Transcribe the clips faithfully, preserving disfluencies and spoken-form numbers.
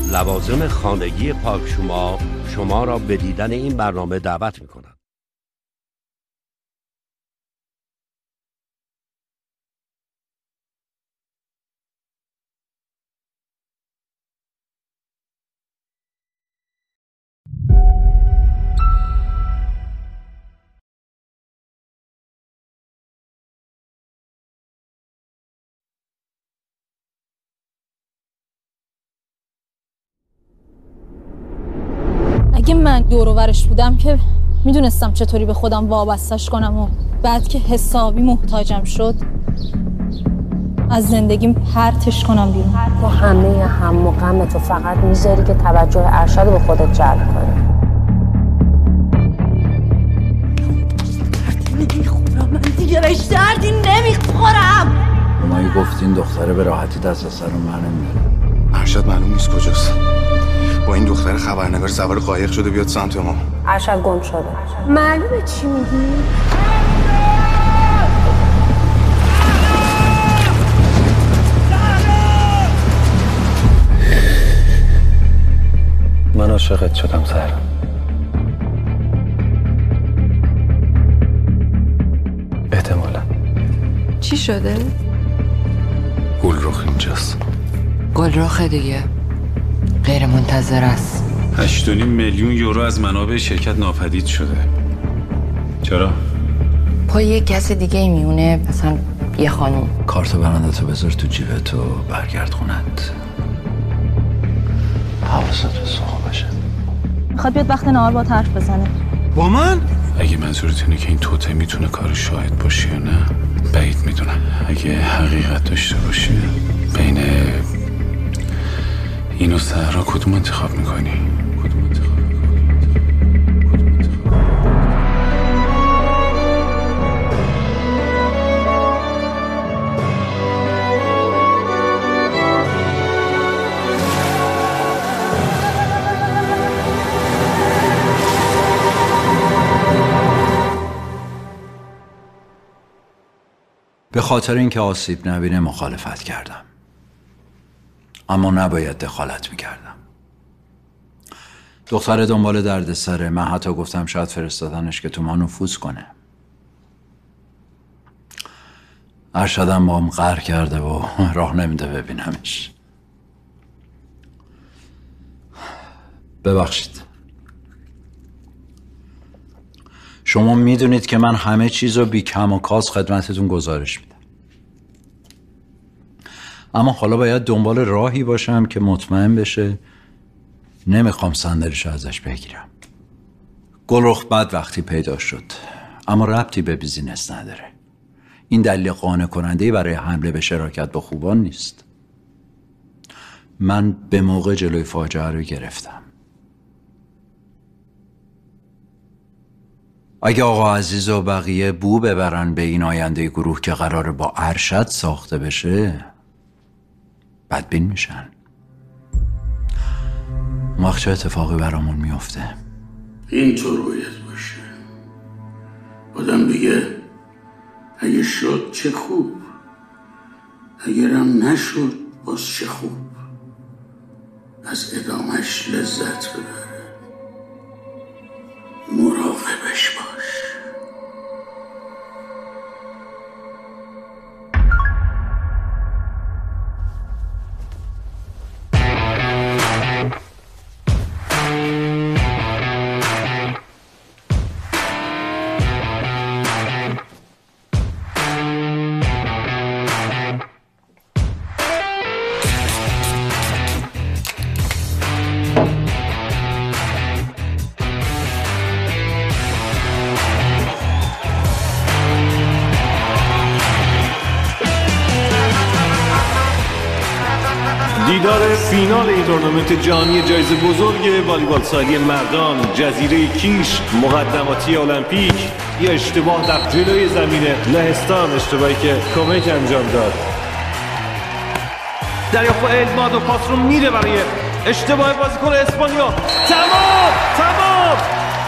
لوازم خانگی پاکشوما شما را به دیدن این برنامه دعوت می‌کند. اگه من دور و برش بودم که میدونستم چطوری به خودم وابستش کنم و بعد که حسابی محتاجم شد از زندگیم پرتش کنم بیرون. تو همه هم و غمتو فقط میذاری که توجه ارشد رو به خودت جلب کنی. دردی نمیخورم، من دیگه بهش دردی نمیخورم. مایی گفتین دختره به راحتی دست از سر من نمیره. ارشد معلوم نیست کجاست. با این دختر خبرنگار سوار قایق شده بیاد سمت ما. ارشد گم شده. معلومه چی میگی؟ من عاشقت شدم سهرا. احتمالا. چی شده؟ گلرخ اینجاست. گلرخ دیگه غیر منتظر است. هشت و نیم میلیون یورو از منابع شرکت ناپدید شده. چرا؟ پای یک کس دیگه ای میونه، مثلا یه خانوم. کارت برنده تو بذار تو جیبت و برگرد خونت. حواست به سوخ باشه. میخواد بیاد وقت نهار با حرف بزنه. با من؟ اگه منظورت اینه که این توته میتونه کار شاهد باشه یا نه بعید میدونم. اگه حقیقت داشته باشه بین این و سهرا کدوم انتخاب میکنی؟ کدوم انتخاب به خاطر اینکه آسیب نبینه مخالفت کردم، اما نباید دخالت میکردم. دختر دنبال درد سره. من حتی گفتم شاید فرستادنش که تو ما نفوذ کنه. ارشدم با هم قهر کرده و راه نمیده ببینمش. ببخشید. شما میدونید که من همه چیز رو بی کم و کاس خدمتتون گزارش میدم، اما حالا باید دنبال راهی باشم که مطمئن بشه نمیخوام صندلیش ازش بگیرم. گلرخ بد وقتی پیدا شد، اما ربطی به بیزینس نداره. این دلیل قانع کننده‌ای برای حمله به شراکت با خوبان نیست. من به موقع جلوی فاجعه رو گرفتم. اگه آقا عزیز و بقیه بو ببرن به این آینده گروه که قراره با ارشد ساخته بشه، بدبین میشن. وقت چه اتفاقی برامون میفته؟ اینطور باید باشه. آدم بگه اگه شد چه خوب، اگرم نشد باز چه خوب. از ادامش لذت ببره. مراقبش باش. دیدار فینال این تورنمنت جهانی جایزه بزرگ والیبال ساحلی مردان جزیره کیش مقدماتی المپیک. یا اشتباه در جلوی زمین لهستان، اشتباهی که کمک انجام داد. دریافت الماد و پاس رو میره برای اشتباه بازیکن اسپانیا. تمام تمام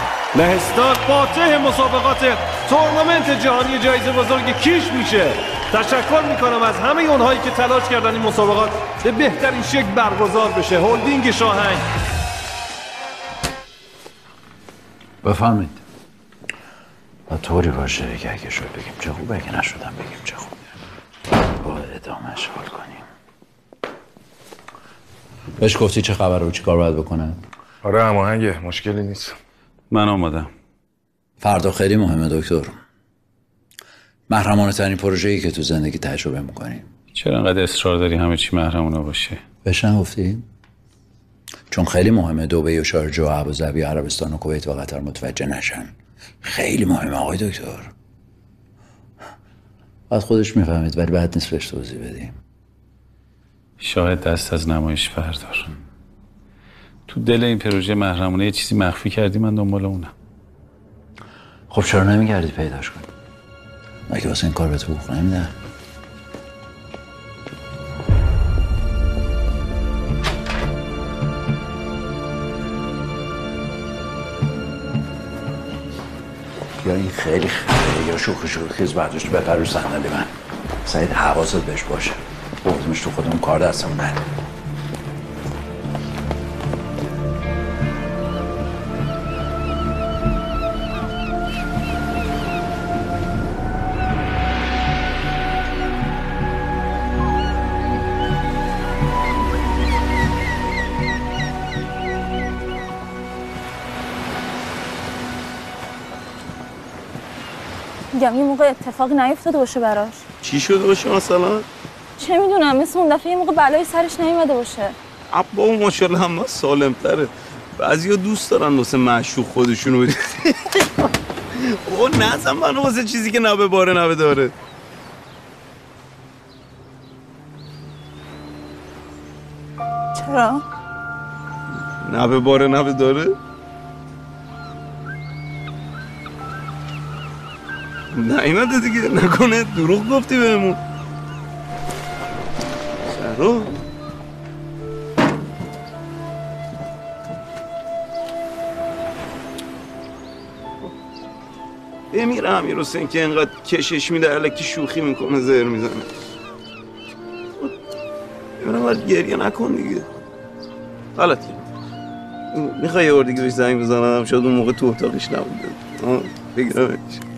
لهستان فاتح مسابقات تورنمنت جهانی جایزه بزرگ کیش میشه. تشکر میکنم از همه اونهایی که تلاش کردن این مسابقات به بهترین شکل برگزار بشه. هلدینگ شاهنگ. بفهمید و طوری باشه که اگه شد بگیم چه خوبه، اگه نشدم بگیم چه خوبه، با ادامهش حال کنیم. بهش گفتی چه خبره و چی کار باید بکنه؟ آره هماهنگه، مشکلی نیست. من آمادم. فردا خیلی مهمه دکتر. محرمانه ترین پروژه‌ای که تو زندگی تجربه میکنی. چرا انقدر اصرار داری همه چی محرمانه باشه؟ بهش نگفتی؟ چون خیلی مهمه دبی و شارجه و ابوظبی و عربستان و کویت و قطر متوجه نشن. خیلی مهمه آقای دکتر. بعد خودش میفهمید ولی بعد نیست بهش توضیح بدیم. شاهد دست از نمایش بردار. تو دل این پروژه محرمانه یه چیزی مخفی کردی، من دنبال اونم. خب چرا نمیگردی پیداش کنی؟ مگه واسه این کار به تو حقوق نمیدن؟ یا این خیلی خیلی یا شوخی شوخی خیز برداشت بپر رو صندلی من. سعید حواست بهش باشه. بردمش تو خودمون کار دستمون نده. میگم یه موقع اتفاق نیفتاده باشه براش. چی شده باشه مثلا؟ چه میدونم، مثل اون دفعه یه موقع بلای سرش نیومده باشه. ابا اون ماشاءالله هم سالم تره. بعضیا دوست دارن واسه معشوق خودشونو بده. او نزن منو واسه چیزی که نبه باره نبه داره. چرا؟ نبه باره نبه داره؟ نیمده دیگه، نکنه دروغ گفتی بهمون. چرا؟ بمیره امیر حسین که اینقدر کشش میده الکی شوخی میکنه زهر میزنه. ببینم باید گریه نکن دیگه. غلط کرد. میخوای یه بار دیگه بهش زنگ بزنم؟ شاید اون موقع تو اتاقش نبوده. بگیرمش.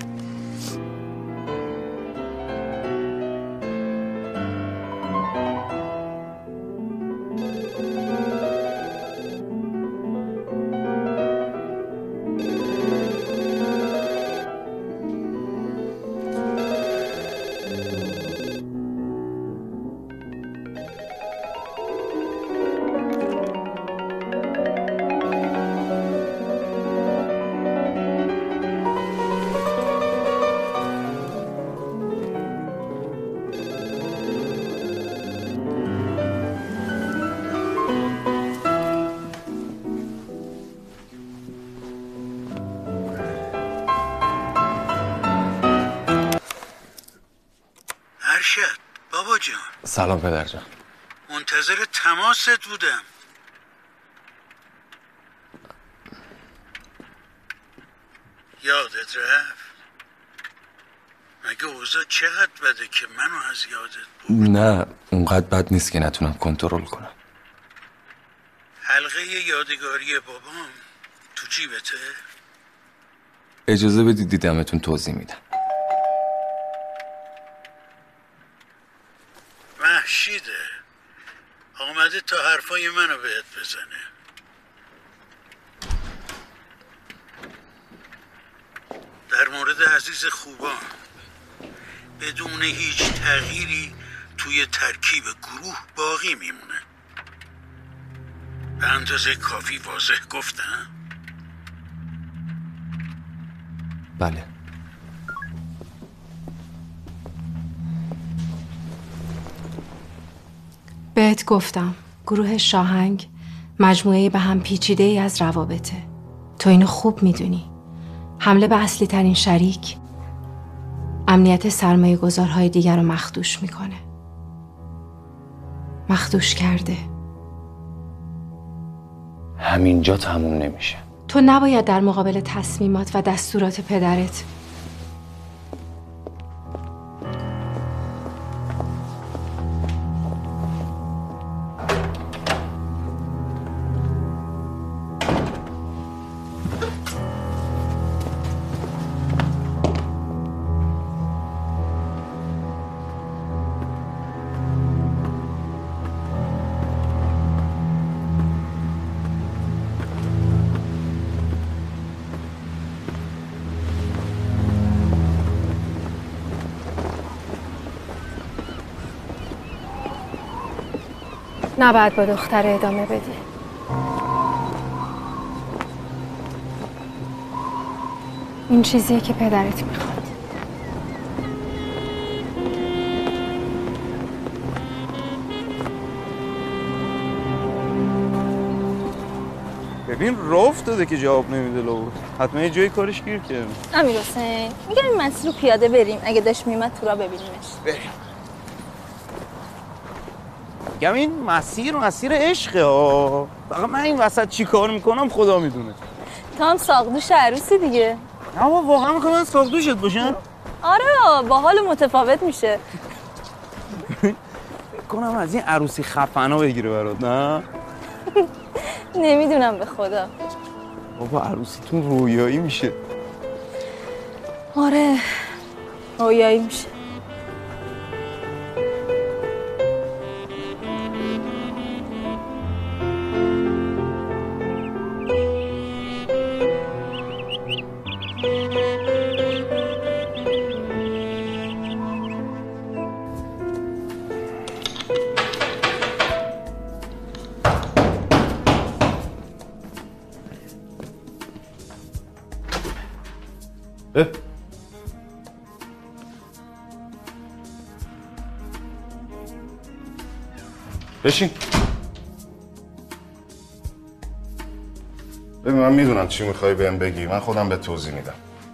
بابا جان. سلام پدر جان. منتظر تماست بودم. یادت رفت؟ مگه اوضاع چقدر بده که منو از یادت بود؟ نه اونقدر بد نیست که نتونم کنترل کنم. حلقه یادگاری بابام تو جیبته؟ اجازه بدید دیدمتون توضیح میدم. محشیده آمده تا حرفای منو بهت بزنه. در مورد عزیز خوبان بدون هیچ تغییری توی ترکیب گروه باقی میمونه. به اندازه کافی واضح گفتم؟ بله. بهت گفتم گروه شاهنگ مجموعه به هم پیچیده ای از روابطه. تو اینو خوب میدونی. حمله به اصلی ترین شریک امنیت سرمایه گذارهای دیگر رو مخدوش میکنه. مخدوش کرده. همینجا تموم نمیشه. تو نباید در مقابل تصمیمات و دستورات پدرت نباید با دختر ادامه بدی. این چیزیه که پدرت میخواد. ببین راه افتاده که جواب نمیده لو. حتما یه جایی کارش گیر کرده. امیر حسین میگم این مسیر رو پیاده بریم، اگه داشت میومد تو را ببینیمش. بریم. میگم این مسیر مسیر عشقه ها. فقط من این وسط چی کار میکنم خدا میدونه. تو هم ساقدوش عروسی دیگه. اما واقعا میخوام ساقدوشت باشم؟ آره با حال متفاوت میشه. فکر کنم از این عروسی خفنا بگیره برات نه؟ نمیدونم به خدا. بابا عروسیتون رویایی میشه. آره رویایی میشه. اه. بشین. ببین من میدونم چی میخوای بهم بگی، من خودم به توضیح میدم.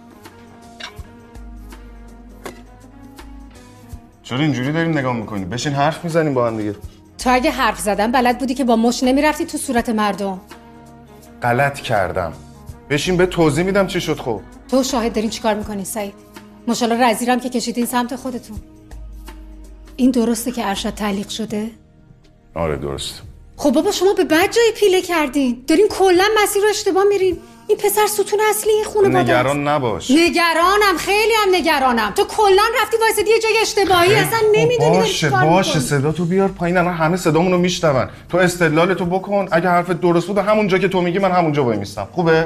چرا اینجوری داریم نگاه میکنی؟ بشین حرف میزنیم با هم دیگه. تو اگه حرف زدن بلد بودی که با مش نمیرفتی تو صورت مردم. غلط کردم. بشین به توضیح میدم چی شد. خب تو شاهد دارین چیکار میکنین سعید؟ ماشاءالله رزیرم که کشیدین سمت خودتون. این درسته که ارشد تعلیق شده؟ آره درست. خب بابا شما به بد جای پیله کردین. دارین کلا مسیر رو اشتباه میرین. این پسر ستون اصلی این خانواده است. نگران نباش. نگرانم، خیلی هم نگرانم. تو کلا رفتی وایسادی یه جای اشتباهی، اصلا نمیدونی داری چیکار میکنی. باشه صدا تو بیار پایین، الان همه صدامونو میشنون. تو استدلال تو بکن، اگه حرفت درست بود همونجا که تو میگی من همونجا وای میستم. خوبه؟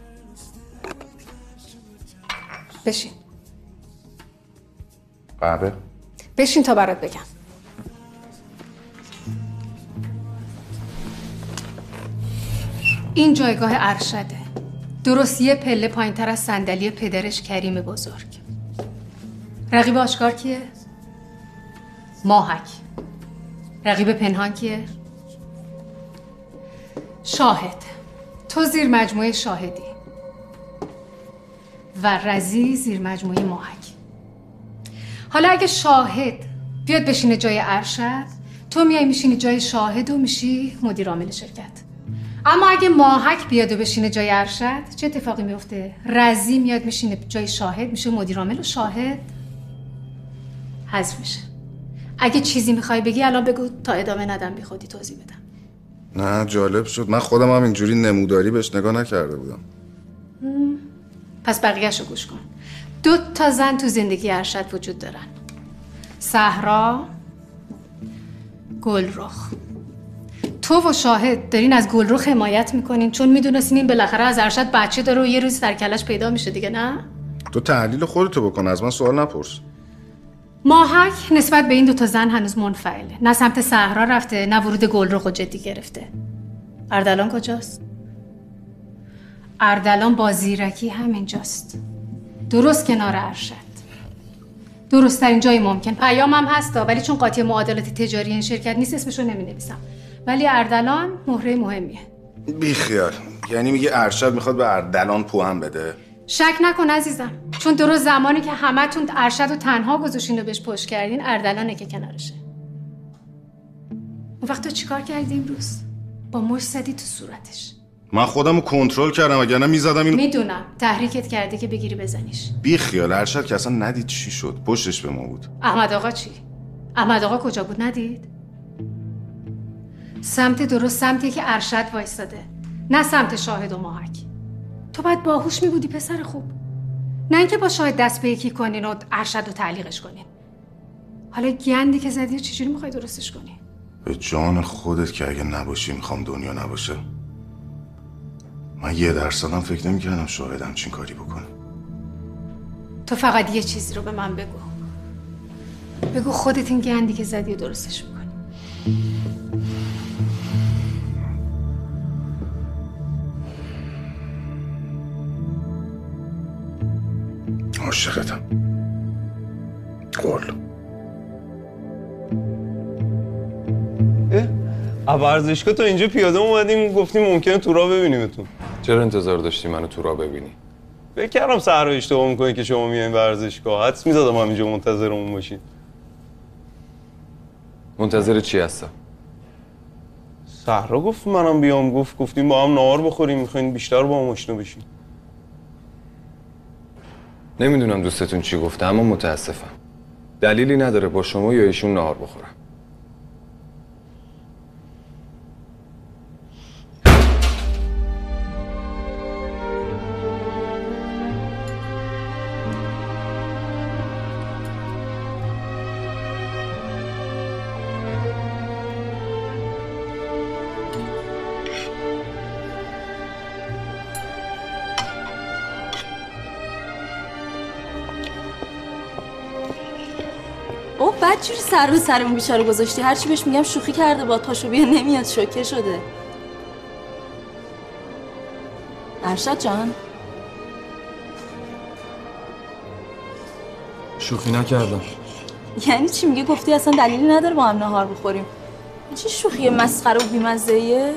بشین. بله. بشین تا برات بگم. این جایگاه ارشده. درست یه پله پایین تر از صندلی پدرش کریم بزرگ. رقیب آشکار کیه؟ ماهک. رقیب پنهان کیه؟ شاهد. تو زیر مجموعه شاهدی و رزی زیر مجموعه ماهک. حالا اگه شاهد بیاد بشینه جای ارشد، تو میای میشینی جای شاهد و میشی مدیر عامل شرکت. اما اگه ماهک بیاد و بشینه جای ارشد، چه اتفاقی میفته؟ رزی میاد میشینه جای شاهد، میشه مدیر عامل و شاهد حذف میشه. اگه چیزی میخوای بگی الان بگو تا ادامه ندم بی خودی توضیح بدم. نه جالب شد، من خودم هم اینجوری نموداری بهش نگاه نکرده بودم. هم. پس بقیه‌شو گوش کن. دو تا زن تو زندگی ارشد وجود دارن. صحرا، گلرخ. تو و شاهد دارین از گلرخ حمایت میکنین چون میدونستین این بالاخره از ارشد بچه داره و یه روز در کلش پیدا میشه دیگه، نه؟ تو تحلیل خودتو بکن، از من سوال نپرس. ماهک نسبت به این دو تا زن هنوز منفعله. نه سمت صحرا رفته، نه ورود گلرخ رو جدی گرفته. اردلان کجاست؟ اردلان با زیرکی همینجاست. درست کنار ارشد. درست ترین جای ممکن. پیامم هستا، ولی چون قاطی معادلات تجاری این شرکت نیست اسمشو نمی نویسم. ولی اردلان مهره مهمیه. بی خیال. یعنی میگه ارشد میخواد به اردلان پوهم بده؟ شک نکن عزیزم، چون درست زمانی که همتون ارشد رو تنها گذاشتین و بهش پشت کردین، اردلانه که کنارشه. اون وقت تو چیکار کردی امروز؟ با مش زدی تو صورتش. من خودم رو کنترل کردم، وگرنه میزدم این. میدونم تحریکت کرده که بگیری بزنیش. بی خیال. ارشد که اصلا ندید چی شد، پشتش به ما بود. احمد آقا چی؟ احمد آقا کجا بود ندید؟ سمت درست سمتی که ارشد وایستاده، نه سمت شاهد و ماهک. تو باید باهوش می بودی پسر خوب، نه اینکه با شاهد دست به یکی کنین و ارشد رو تعلیقش کنین. حالا گندی که زدی چجوری میخوای درستش کنی؟ به جان خودت که اگه نباشی میخوام دنیا نباشه. من یه درصدم فکر نمی‌کردم شاهد همچین کاری بکنه. تو فقط یه چیزی رو به من بگو. بگو خودت این گندی که زدی و درستش میکنی. عاشقتم. قول. اه ورزشگاه تا اینجا پیاده اومدیم گفتیم ممکنه تو راه ببینیمتون. چرا انتظار داشتی منو تو راه ببینی؟ فکر کردم صحرا اشتباه میکنی که شما میایین ورزشگاه. حدس میزدم همینجا منتظرمون باشین. منتظر چی هستم؟ صحرا گفت منم بیام، گفت گفتیم با هم نهار بخوریم، میخواین بیشتر با هم آشنا بشین. نمیدونم دوستتون چی گفته اما متاسفم. دلیلی نداره با شما یا ایشون نهار بخورم. اوه بعد جوری سر به سرمون بیچاره گذاشتی. هرچی بهش میگم شوخی کرده با پاشو بیا نمیاد، شوکه شده. ارشد جان شوخی نکردم. یعنی چی؟ میگه گفتی اصلا دلیلی نداره با هم نهار بخوریم. این چه شوخی مسخره و بی‌مزه‌ایه؟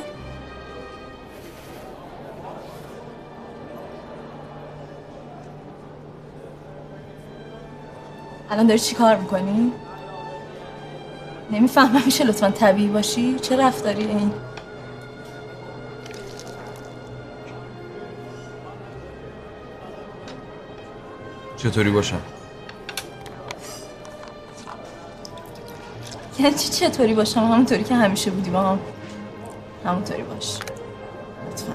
الان داری چی کار میکنی؟ نمیفهمم. میشه لطفا طبیعی باشی؟ چه رفتاری این؟ چطوری باشم؟ یعنی چی چطوری باشم؟ همونطوری که همیشه بودی با هم. همونطوری باش لطفا.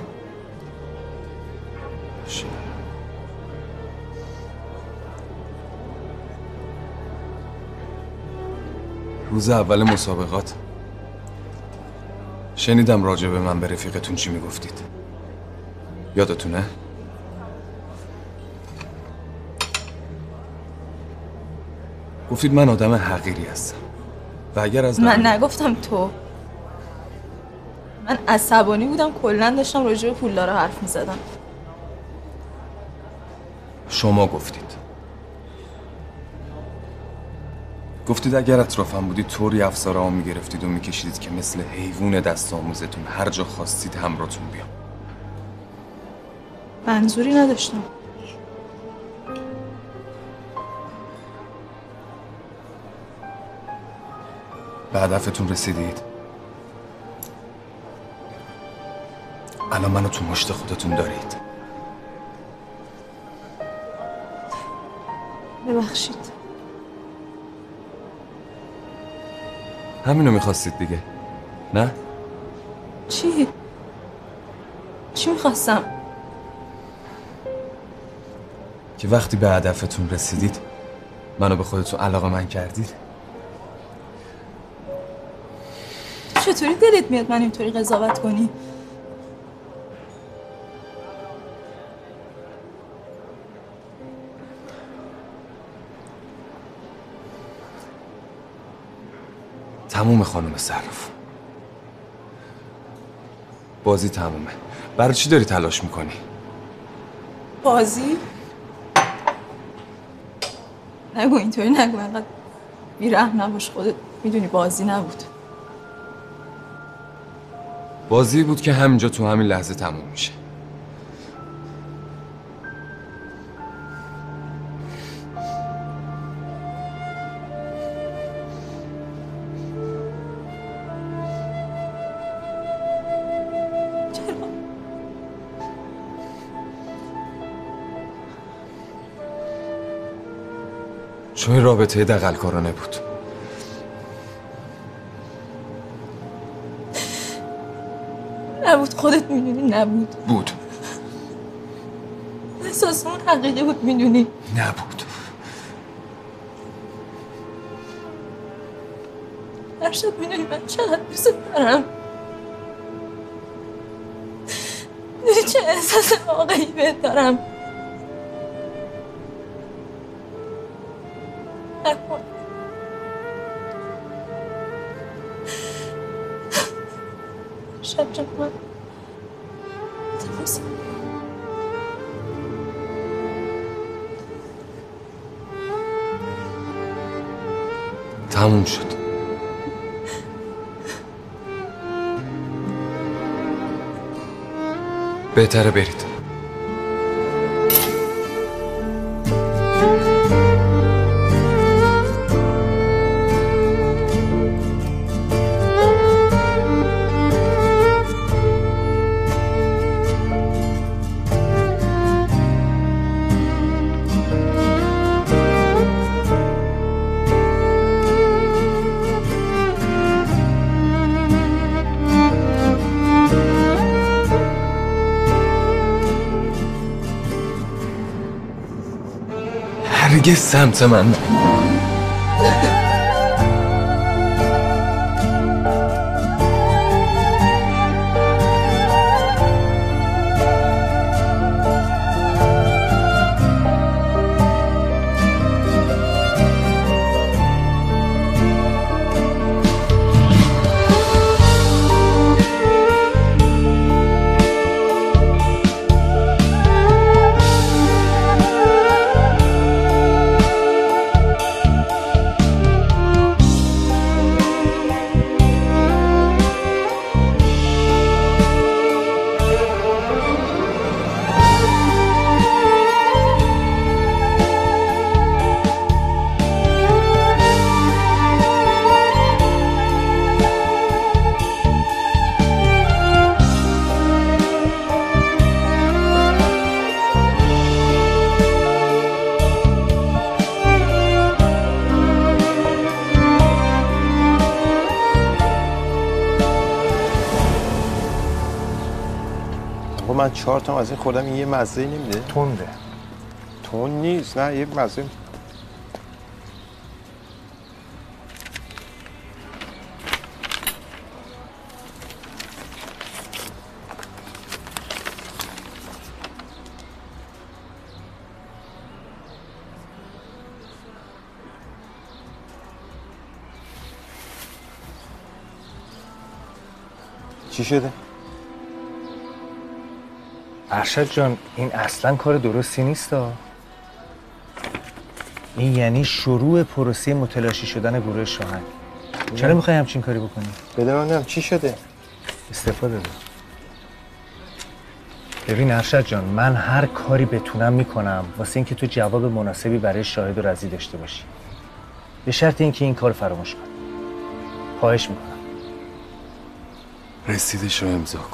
روز اول مسابقات شنیدم راجع به من به رفیقتون چی میگفتید. یادتونه؟ گفتید من آدم حقیری هستم و اگر از من نگفتم تو. من عصبانی بودم، کلاً داشتم راجع به پولدارا حرف میزدم. شما گفتید. گفتید اگر اطرافم بودید طوری افساره ها میگرفتید و میکشیدید که مثل حیوان دست آموزتون هر جا خواستید همراهتون بیام. منظوری نداشتم. به هدفتون رسیدید؟ الان منو تو مشت خودتون دارید. ببخشید. همینو میخواستید دیگه، نه؟ چی؟ چی میخواستم؟ که وقتی به هدفتون رسیدید منو به خودتون علاقه‌مند کردید. چطوری دلت میاد من اینطوری قضاوت کنی؟ تموم خانم صرف. بازی تمومه. برای چی داری تلاش میکنی؟ بازی؟ نگو اینطوری نگو، انقدر بی‌رحم نباش. خودت میدونی بازی نبود. بازی بود که همینجا تو همین لحظه تموم میشه. چون این رابطه دغل‌کارانه بود. نبود، خودت میدونی نبود. بود. احساس اون حقیقی بود، میدونی. نبود. ارشد میدونی من چقدر دوست دارم. میدونی چه احساس واقعی بهت دارم. نکن. شب جان من تماس تموم شد. بهتره برید. هرگز سمت من نه. من چهار تا از این خوردم، این یه مزه نمیده؟ تنده. تند نیست، نه یه مزه. چی شده؟ ارشد جان این اصلا کار درستی نیست ها. این یعنی شروع پروسه متلاشی شدن گروه شاهنگ. چرا میخوای همچین کاری بکنی؟ بده منم چی شده؟ استفاده بده. ببین ارشد جان، من هر کاری بتونم میکنم واسه اینکه تو جواب مناسبی برای شاهد و رضی داشته باشی، به شرط اینکه این کار فراموش کنی. خواهش میکنم. رسیدش رو امضا کن.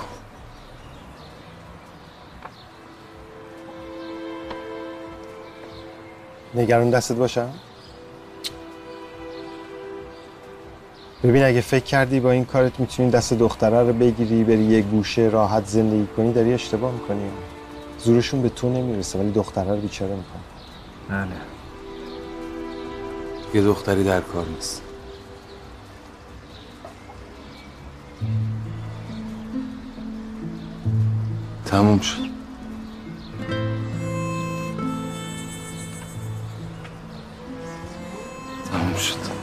نگران دستت باشم؟ ببین اگه فکر کردی با این کارت میتونی دست دختره رو بگیری بری یه گوشه راحت زندگی کنی، داری اشتباه میکنی. زورشون به تو نمیرسه ولی دختره رو بیچاره میکنه. بله. یه دختری در کار نیست. تموم شد. تموم شد.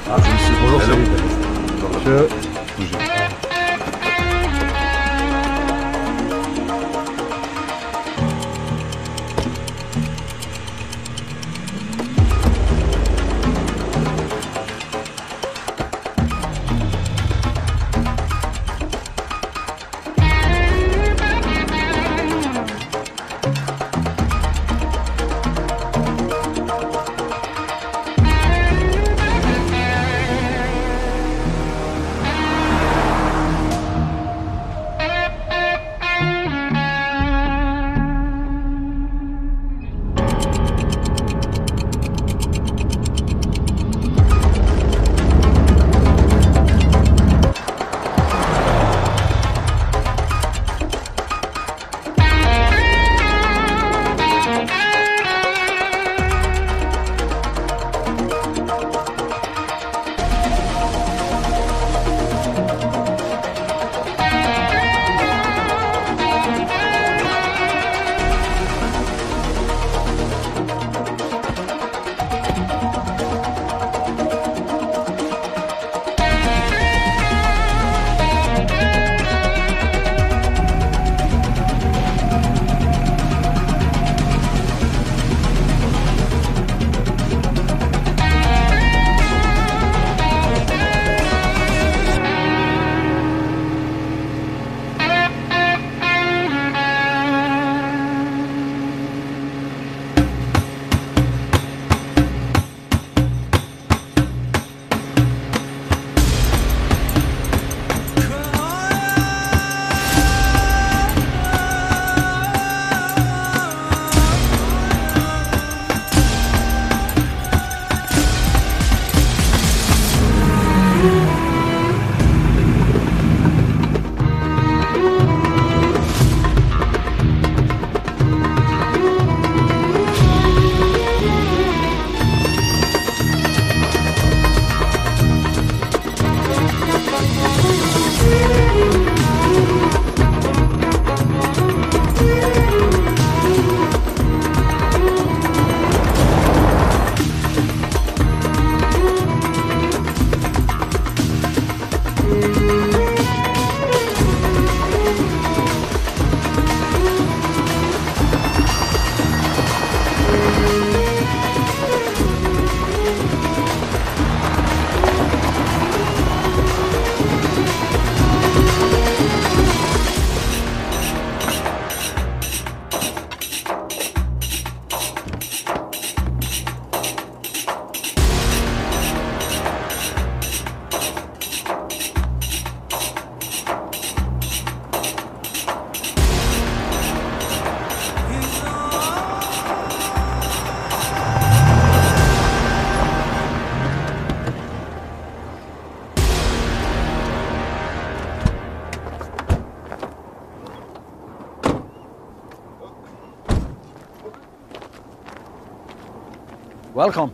Welcome.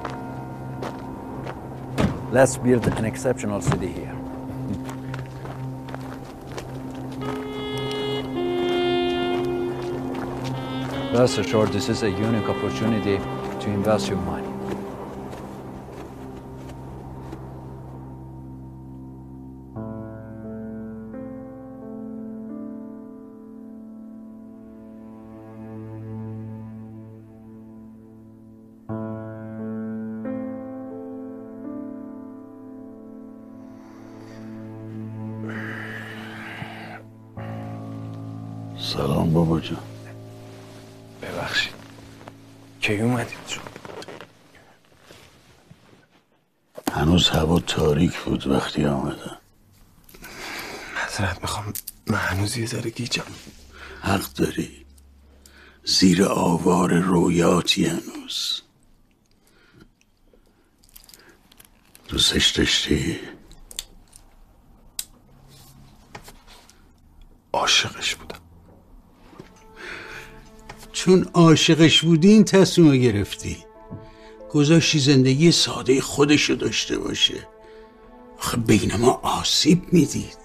Let's build an exceptional city here. Rest assured, this is a unique opportunity to invest your money. سلام بابا جان. ببخشید کی اومدید جو؟ هنوز هوا تاریک بود وقتی آمدم. معذرت میخوام، من هنوز یه ذره گیجم. حق داری، زیر آوار رویاتی هنوز. دوستش داشتی؟ عاشقش بودم. چون عاشقش بودی این تصمیم رو گرفتی، گذاشتی زندگی ساده خودشو داشته باشه. آخه بین ما آسیب میدید.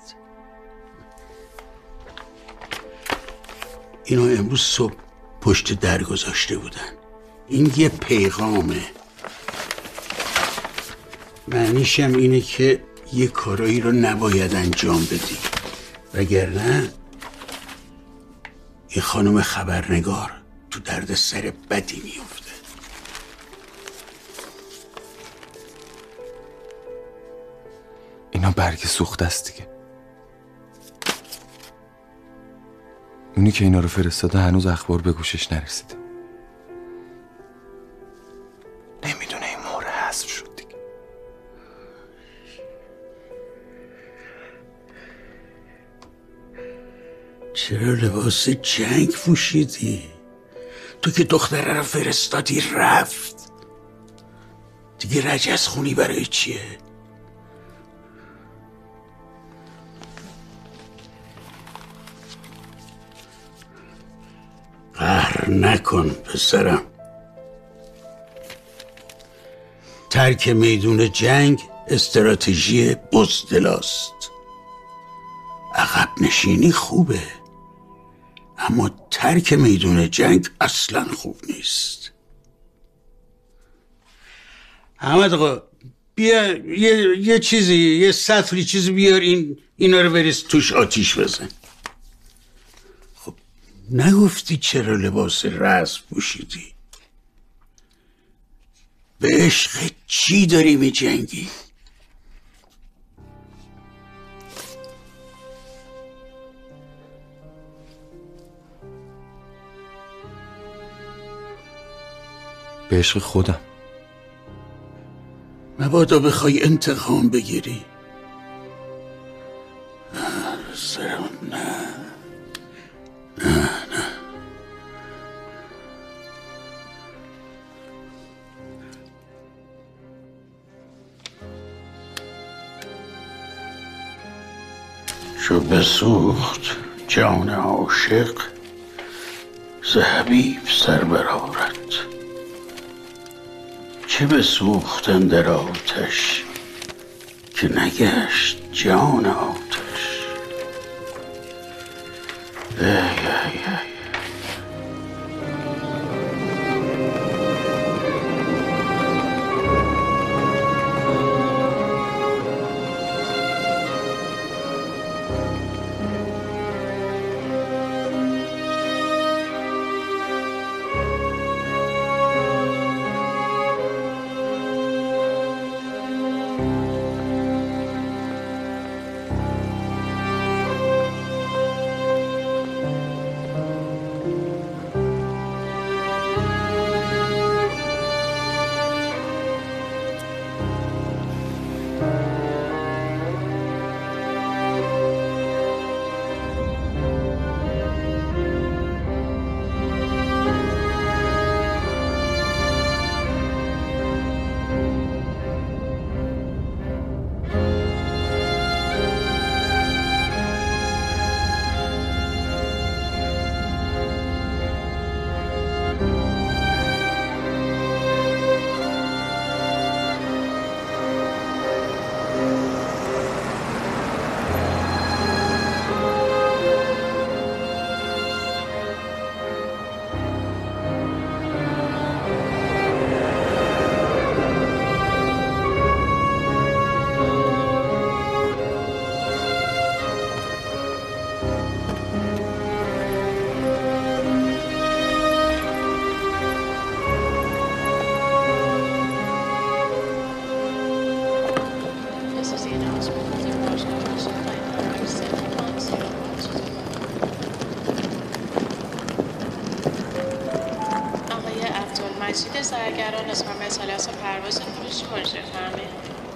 اینو امروز صبح پشت در گذاشته بودن. این یه پیغامه. معنیشم اینه که یه کارایی رو نباید انجام بدی، وگرنه یه خانم خبرنگار تو درد سر بدی میفته. اینا برگ سوخته است دیگه. اونی که اینا رو فرستاده هنوز اخبار به گوشش نرسیده. نمیدونه این مهره حذف شد دیگه. چرا لباس جنگ پوشیدی؟ تو که دختره رو فرستادی رفت، دیگه رجز خونی برای چیه؟ قهر نکن پسرم. ترک میدون جنگ استراتژی بزدلاست. عقب نشینی خوبه، اما ترک میدون جنگ اصلا خوب نیست. احمد آقا بیا یه, یه چیزی یه سطلی چیزی بیار، این اینا رو بریز توش آتیش بزن. خب نگفتی چرا لباس رسم پوشیدی؟ به عشق چی داری می جنگی؟ به عشق خودم. مبادا بخوای انتقام بگیری. نه سرم نه نه نه چو بسوخت جان عاشق ز حبیب سر برآرد. چه بسوخت اندر آتش که نگشت جان آتش. ای ای ای مجید سرگران اسم مثالیاس پرواز فروشی مراجعه فرمایید.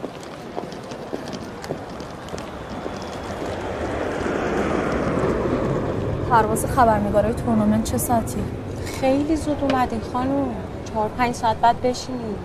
پرواز خبرنگارای تورنمنت چه ساعتی؟ خیلی زود اومدین خانم، چهار پنج ساعت بعد بشینید.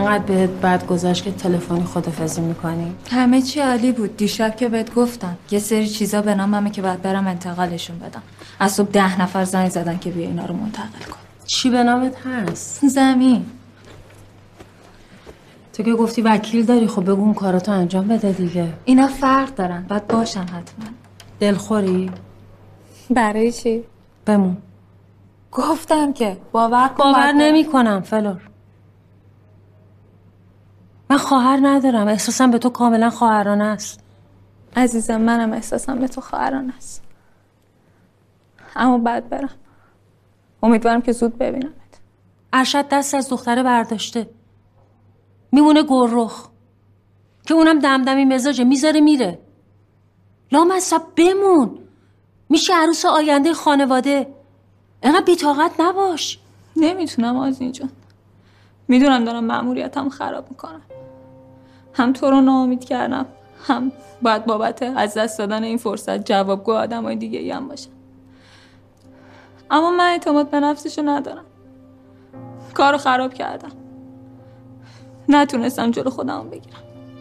انقدر بهت بد گذشت که تلفنی خدافظی میکنی؟ همه چی عالی بود. دیشب که بهت گفتم یه سری چیزا به ناممه که باید برم انتقالشون بدم. از صبح ده نفر زنگ زدن که بیا اینا رو منتقل کن. چی به نامت هست؟ زمین. تو که گفتی وکیل داری، خب بگو اون کاراتو انجام بده دیگه. اینا فرق دارن، باید باشن حتما. دلخوری؟ برای چی؟ بمون. گفتم که باور کن. باور نمی کنم فلور. من خواهر ندارم، احساسم به تو کاملا خواهرانه است. عزیزم منم احساسم به تو خواهرانه است. اما بعد برم. امیدوارم که زود ببینمت. ارشد دست از دختره برداشته. میمونه گررخ که اونم دمدمی مزاجه، میذاره میره. لامصب بمون. میشه عروس آینده خانواده. اینقدر بی‌طاقت نباش. نمیتونم آزین جان. میدونم دارم مأموریتم خراب میکنم. هم تو رو ناامید کردم، هم باید بابت از دست دادن این فرصت جوابگو آدمای دیگه ای هم باشم. اما من اعتماد به نفسشو ندارم. کارو خراب کردم. نتونستم جلو خودمو بگیرم.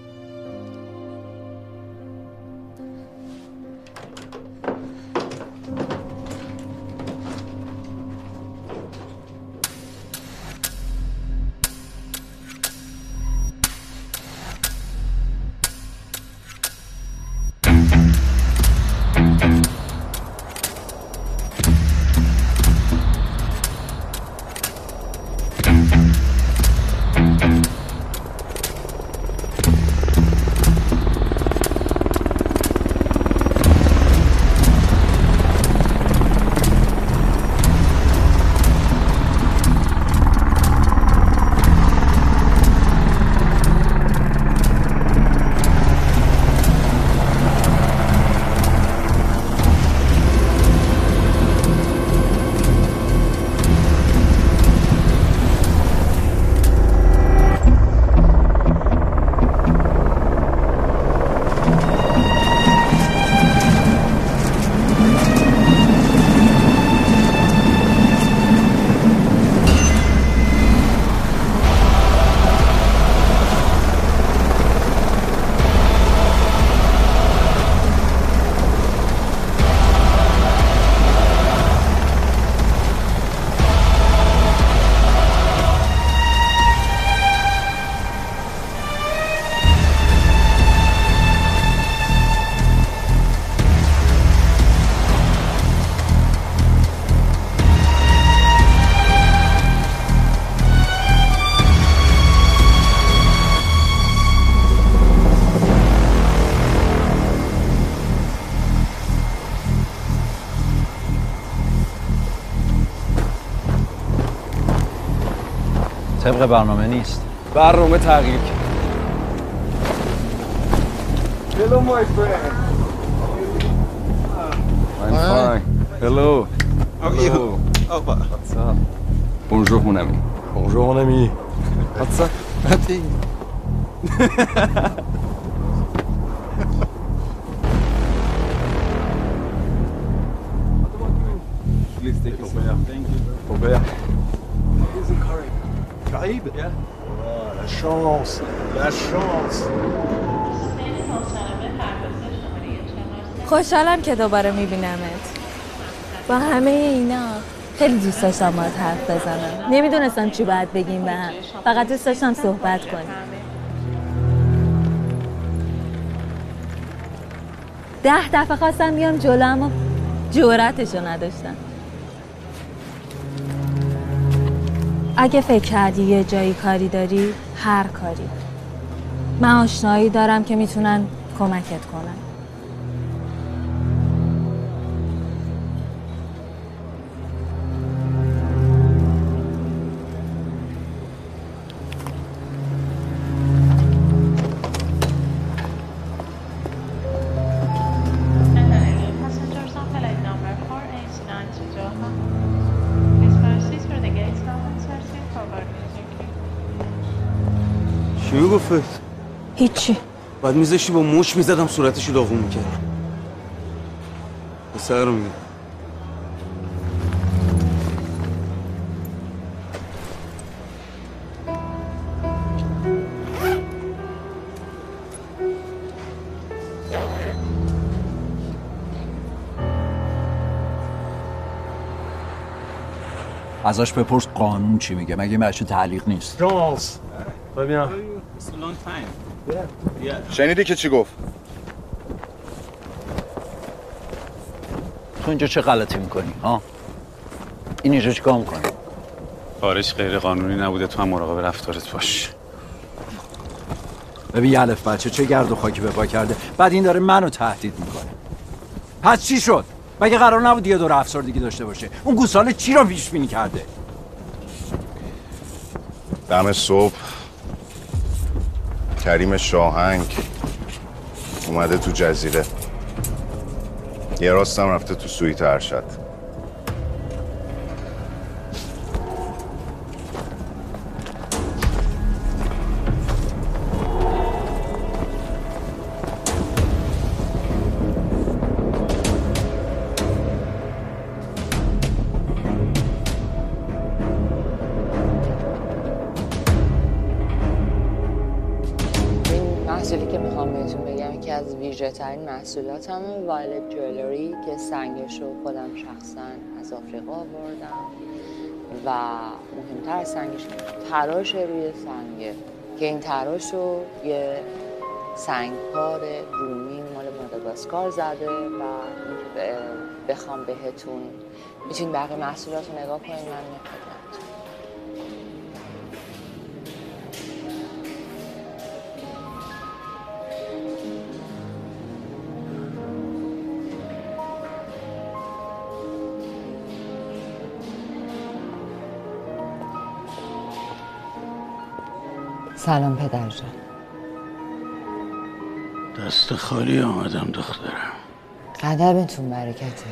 طبق برنامه نیست. برنامه تغییر کرد. Hello my friend. I'm fine. Hello. How are you? What's up? Bonjour mon ami. Bonjour mon ami. What's up? Nothing. Please take a seat. Thank you. Robert. Easy Karim. Karim? Yeah. Oh, la chance. La chance. خوشحالم که دوباره میبینمت. با همه اینا خیلی دوست داشتم باهات حرف بزنم. نمیدونستم چی باید بگیم به هم. فقط دوست داشتم صحبت کنیم. ده دفعه خواستم بیام جلو اما جرأتشو نداشتم. اگه فکر کردی یه جایی کاری داری، هر کاری. من آشنایی دارم که میتونن کمکت کنن. چی میگفت؟ هیچی. بعد میذاشتی با مش میزدم صورتشو داغون میکردم. پسر رو میگم. ازش بپرس قانون چی میگه. مگه این بچه تعلیق نیست؟ فرانس ببین شنیدی که چی گفت؟ تو اینجا چه غلطی میکنی ها؟ این اینجا چیکار میکنی؟ خارج غیر قانونی نبوده، تو هم مراقب رفتارت باش. ببین یه الف بچه چه گرد و خاکی به پا کرده، بعد این داره منو تهدید میکنه. پس چی شد؟ مگه قرار نبود یه دور افسردگی داشته باشه؟ اون گوساله چی رو پیش بینی کرده؟ دم صبح کریم شاهنگ اومده تو جزیره، یه راستم رفته تو سویت ارشد. محصولی که میخوام بهتون بگم که از ویژه ترین محصولات همه وایلت جوئلری که سنگش رو خودم شخصا از آفریقا آوردم و مهمتر از سنگش تراش روی سنگه که این تراش رو یه سنگکار رومی مال ماداگاسکار زده و بخوام بهتون میتونید بقیه محصولات رو نگاه کنید. من میخوام سلام پدر جان. دست خالی آمدم دخترم. قدمتون برکته.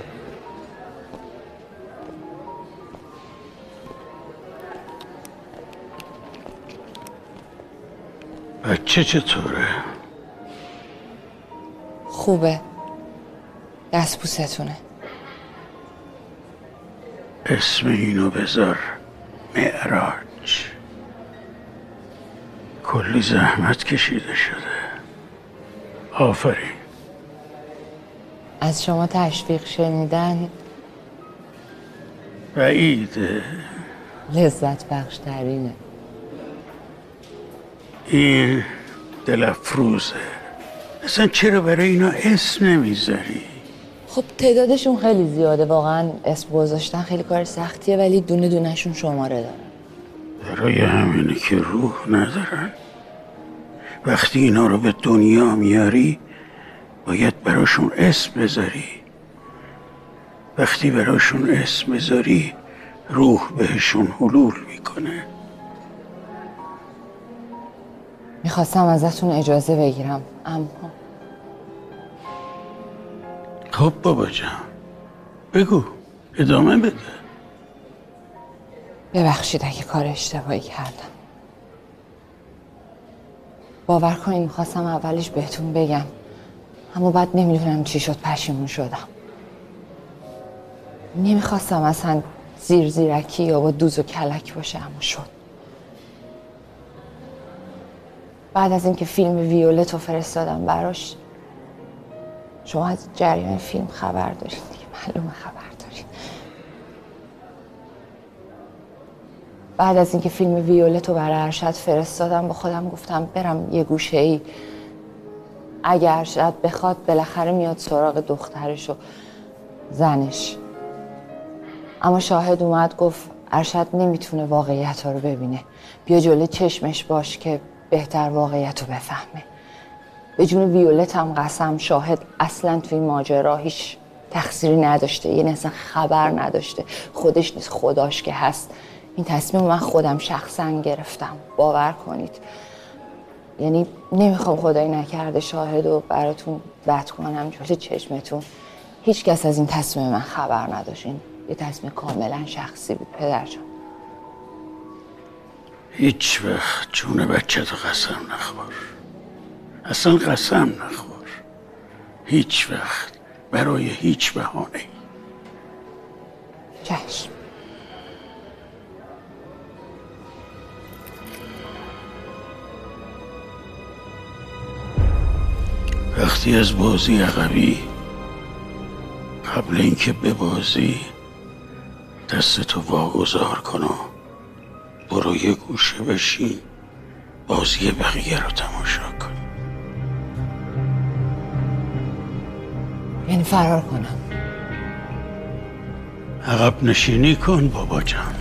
بچه چطوره؟ خوبه. دست بوستونه. اسم اینو بذار معراج. کلی زحمت کشیده شده. آفرین. از شما تشویق شنیدن بعیده. لذت بخش ترینه. این دلفروزه. اصلا چرا برای اینا اسم نمیذاری؟ خب تعدادشون خیلی زیاده، واقعا اسم گذاشتن خیلی کار سختیه، ولی دونه دونهشون شماره دارن. برای همینه که روح ندارن. وقتی اینا رو به دنیا میاری باید براشون اسم بذاری. وقتی براشون اسم بذاری روح بهشون حلول میکنه. میخواستم ازتون اجازه بگیرم اما خب بابا جان بگو، ادامه بده. ببخشید اگه کار اشتباهی کردم. باور کنید میخواستم اولش بهتون بگم، اما بعد نمیدونم چی شد پشیمون شدم. نمیخواستم اصلا زیر زیرکی یا با دوز و کلک باشه، اما شد. بعد از اینکه فیلم ویولت رو فرستادم براش، شما از جریان فیلم خبر دارید دیگه، معلومه خبر دارید. بعد از اینکه فیلم ویولت رو برای ارشد فرستادم با خودم گفتم برم یه گوشه ای، اگه ارشد بخواد بالاخره میاد سراغ دخترش و زنش. اما شاهد اومد گفت ارشد نمیتونه واقعیت ها رو ببینه، بیا جلوی چشمش باش که بهتر واقعیت رو بفهمه. به جون ویولت هم قسم، شاهد اصلا توی ماجرا هیچ تقصیری نداشته، یعنی اصلا خبر نداشته، خودش نیست خداش که هست. این تصمیم من خودم شخصا گرفتم، باور کنید. یعنی نمیخوام خدایی نکرده شاهد رو براتون بد کنم جلوی چشمتون. هیچ کس از این تصمیم من خبر نداشت. این یه تصمیم کاملا شخصی بود پدر جان. هیچ وقت جون بچه تو قسم نخور. اصلا قسم نخور. هیچ وقت برای هیچ بهانه. چشم. وقتی از بازی عقبی قبل اینکه ببازی دستتو واگذار کن و برو یه گوشه بشین بازی بقیه رو تماشا کن. یعنی فرار کنم؟ عقب نشینی کن بابا جان.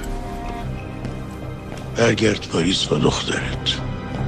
برگرد پاییز با دخترت.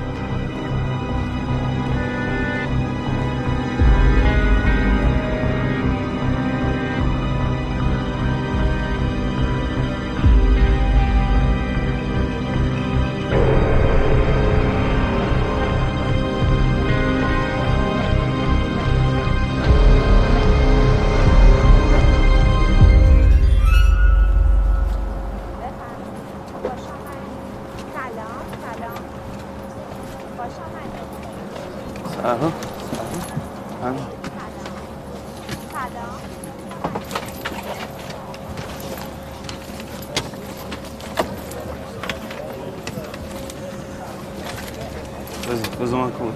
بذار من کمک.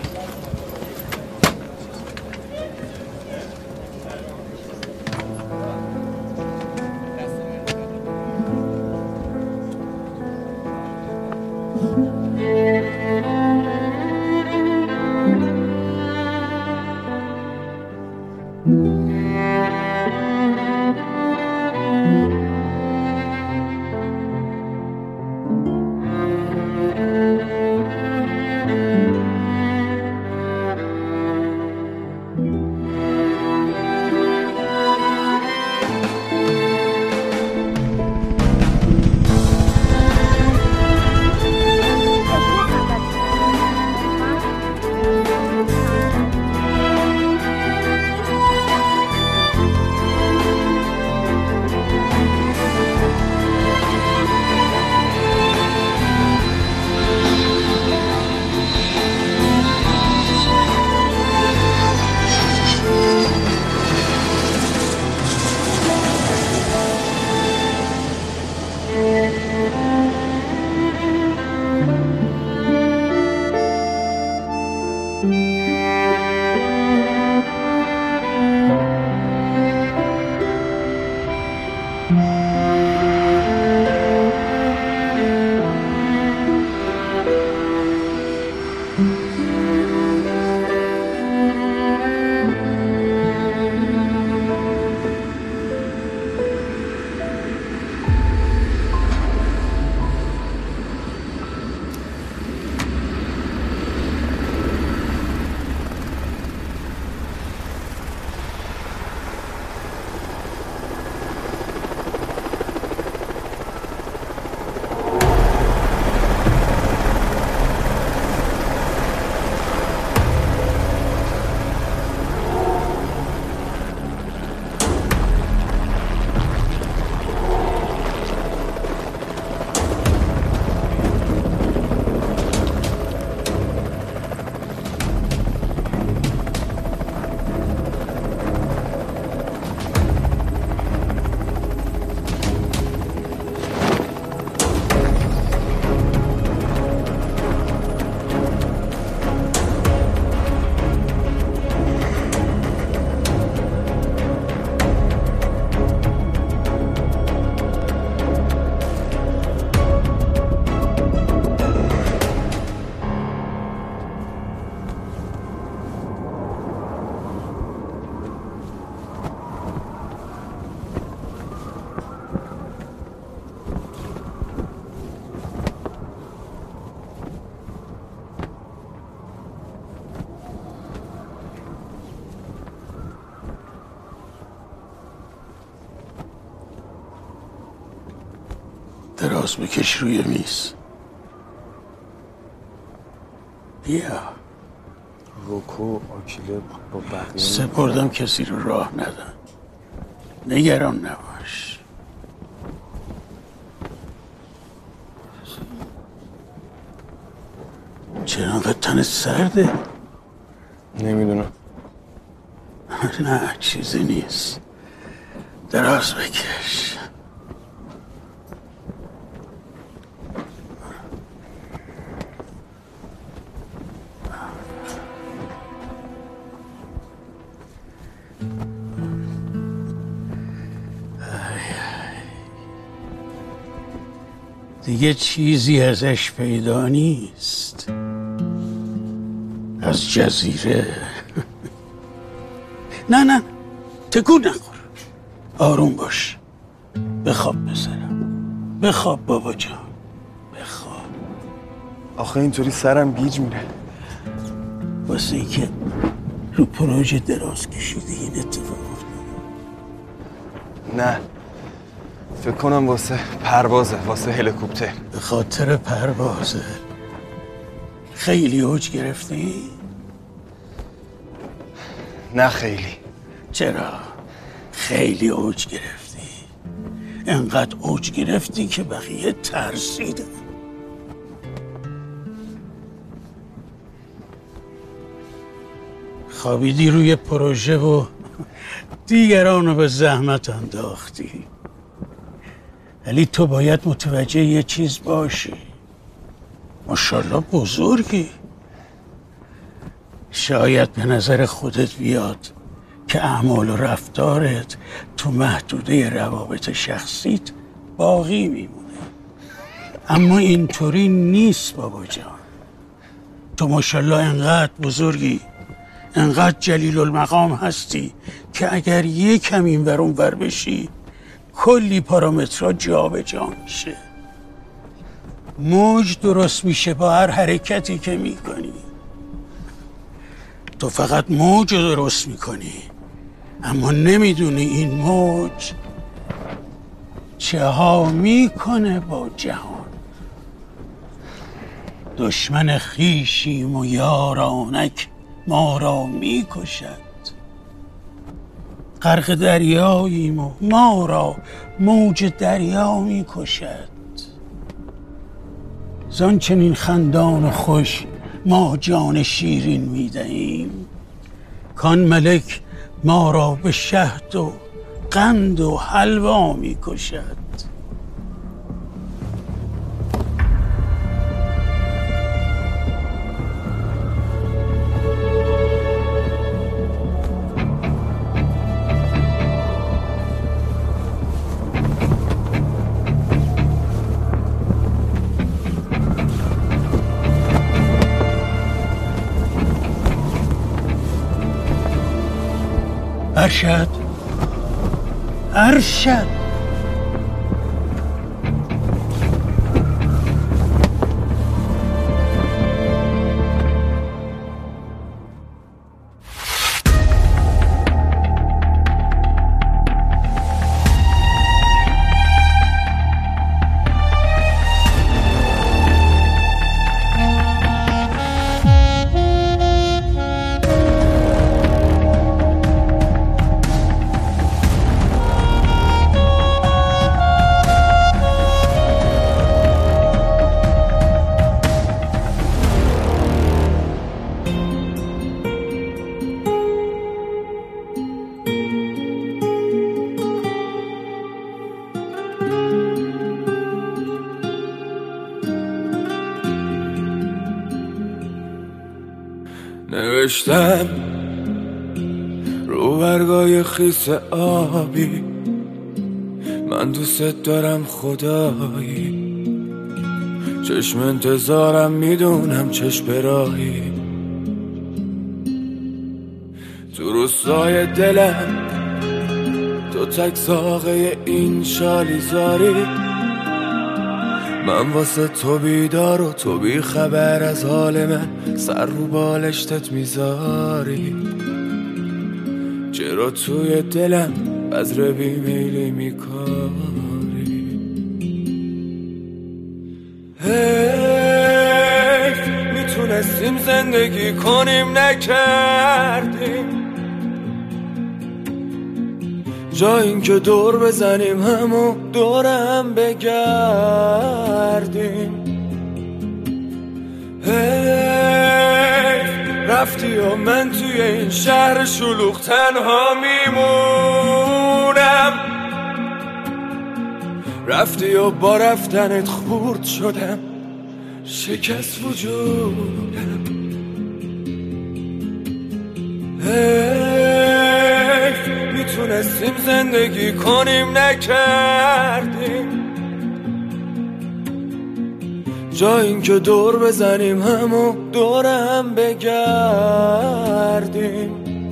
دراز بکش روی میز. بیا. روکو آکیله با بقیه سپردم کسی رو راه ندن. نگران نباش. چرا انقدر تنت سرده؟ نمیدونم. نه چیزی نیست. دراز بکش. دیگه چیزی ازش پیدا نیست. از جزیره. نه نه تکون نخور، آروم باش، بخواب بذارم، بخواب بابا جان، بخواب. آخه اینطوری سرم گیج میره. واسه ای که رو پروژه دراز کشیده این اتفاق افتاد. نه فکر کنم واسه پروازه، واسه هلیکوپتر. به خاطر پروازه. خیلی اوج گرفتی؟ نه خیلی. چرا؟ خیلی اوج گرفتی. انقدر اوج گرفتی که بقیه ترسیدن. خوابیدی روی پروژه و دیگرانو به زحمت انداختی. ولی تو باید متوجه یه چیز باشی. ماشاءالله بزرگی. شاید به نظر خودت بیاد که اعمال و رفتارت تو محدوده روابط شخصیت باقی میمونه، اما اینطوری نیست بابا جان. تو ماشاءالله انقدر بزرگی، انقدر جلیل المقام هستی که اگر یکم این ور اون ور بشی کلی پارامترها جا به جا میشه. موج درست میشه با هر حرکتی که میکنی. تو فقط موج رو درست میکنی، اما نمیدونی این موج چه ها میکنه با جهان. دشمن خویشیم و یارانک ما را میکشد. غرق دریاییم و ما را موج دریا میکشد. زان چنین خندان و خوش ما جان شیرین میدهیم، کان ملک ما را به شهد و قند و حلوا میکشد. ارشد ارشد نوشتم رو برگای خیس آبی، من دوست دارم خدایی، چشم انتظارم میدونم چشم راهی، تو روستای دلم تو تک ساقه این شالیزاری، من واسه تو بیدار و تو بی خبر از حال من، سر رو بالشتت میذاری، چرا توی دلم بذر بیمیلی میکاری. حیف میتونستیم زندگی کنیم نکردیم، جا این که دور بزنیم همو دورم بگردیم. حیف رفتی و من توی این شهر شلوغ تنها میمونم، رفتی و با رفتنت خورد شدم، شکست وجودم. حیف میتونستیم زندگی کنیم نکردیم، جا این که دور بزنیم همو دور هم بگردیم.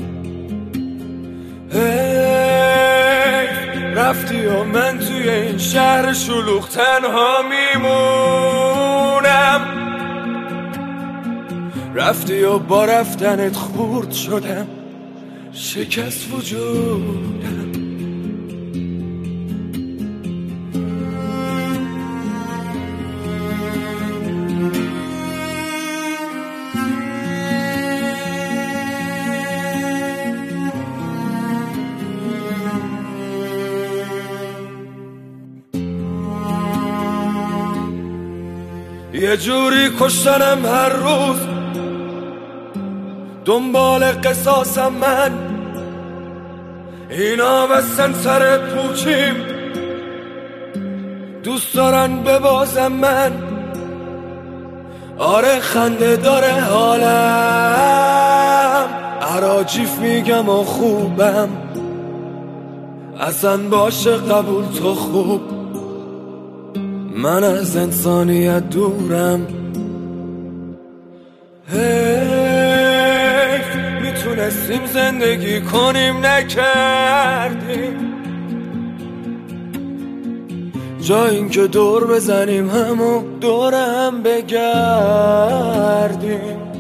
هی رفتی و من توی این شهر شلوغ تنها میمونم. رفتی و با رفتنت خورد شدم، شکست وجودم. یه جوری کشتنم هر روز، دنبال قصاصم من. اینا بستن سر پوچیم، دوست دارن ببازم من. آره خنده داره حالم، عراجیف میگم و خوبم. اصلا باشه قبول تو خوب، من از انسانیت دورم. هی میتونستیم زندگی کنیم نکردیم. جا این که دور بزنیم همو دور هم بگردیم.